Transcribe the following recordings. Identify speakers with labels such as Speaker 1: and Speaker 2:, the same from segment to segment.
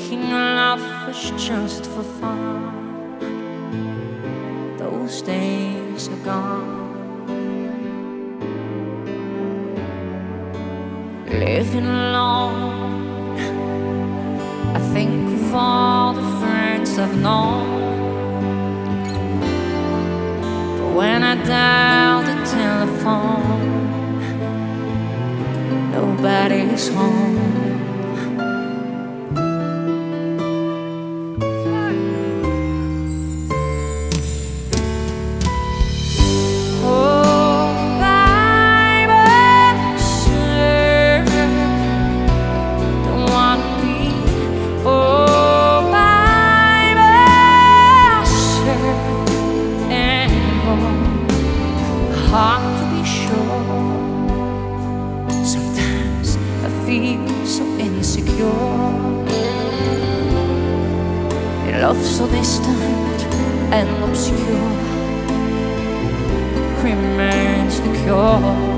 Speaker 1: Making love was just for fun. Those days are gone. Living alone, I think of all the friends I've known. But when I dial the telephone, nobody's home. Hard to be sure. Sometimes I feel so insecure. Your love so distant and obscure remains the cure.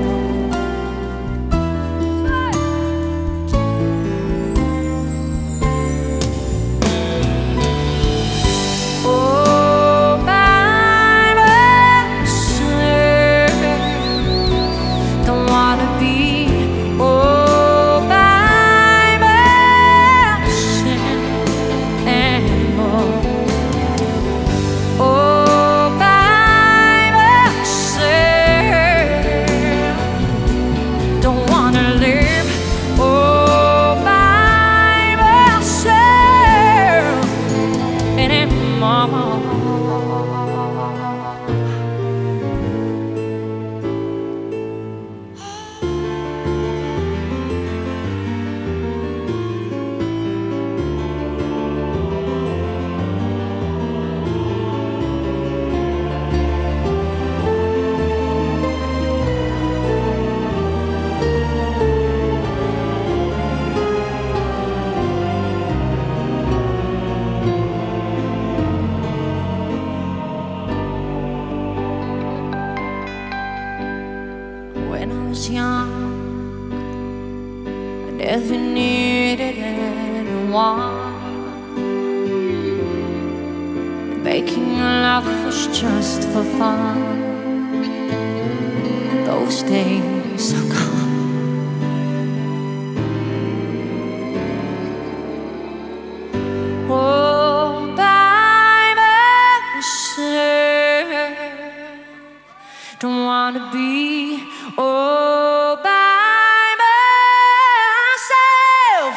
Speaker 1: When I was young, I never needed anyone. Making love was just for fun. Those days are gone. Oh, by myself, don't wanna be all by myself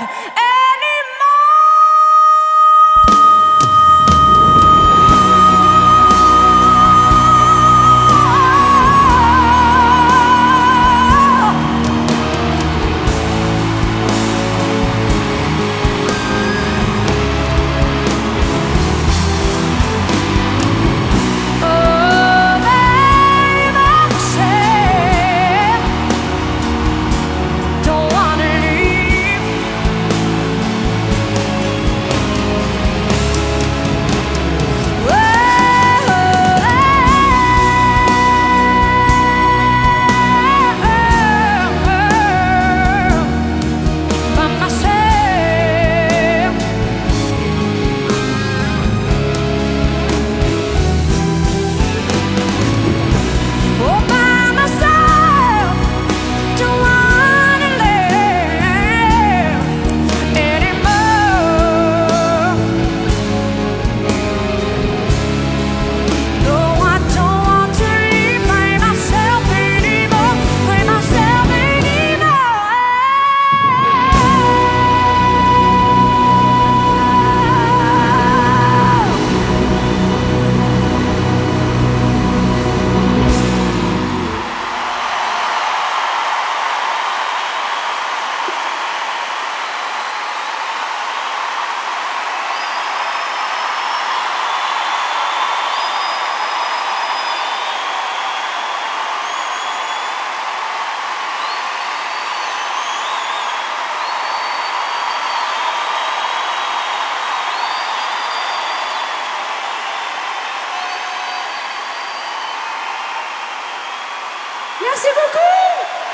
Speaker 2: Merci beaucoup.